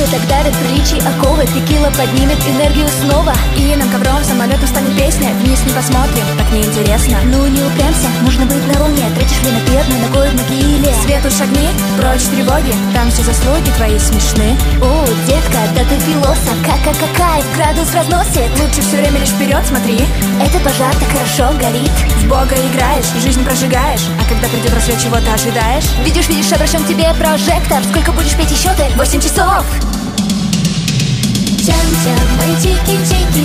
так давит приличий оковы. Текила поднимет энергию снова. И нам ковром самолетом станет песня. Вниз не посмотрим, так неинтересно. Ну не упрямся, нужно быть на луне. Тратишь время бедной ногой в могиле. Свету шагни, прочь тревоги. Там все заслуги твои смешны. О, детка, да ты философ. Кайф, градус разносит. Лучше все время лишь вперед смотри. Этот пожар так хорошо горит. В Бога играешь, жизнь прожигаешь. А когда придет рассвет, чего ты ожидаешь? Видишь, обращен к тебе прожектор. Сколько будешь петь еще ты? 8 часов. Чам-чам, мои чики-чики.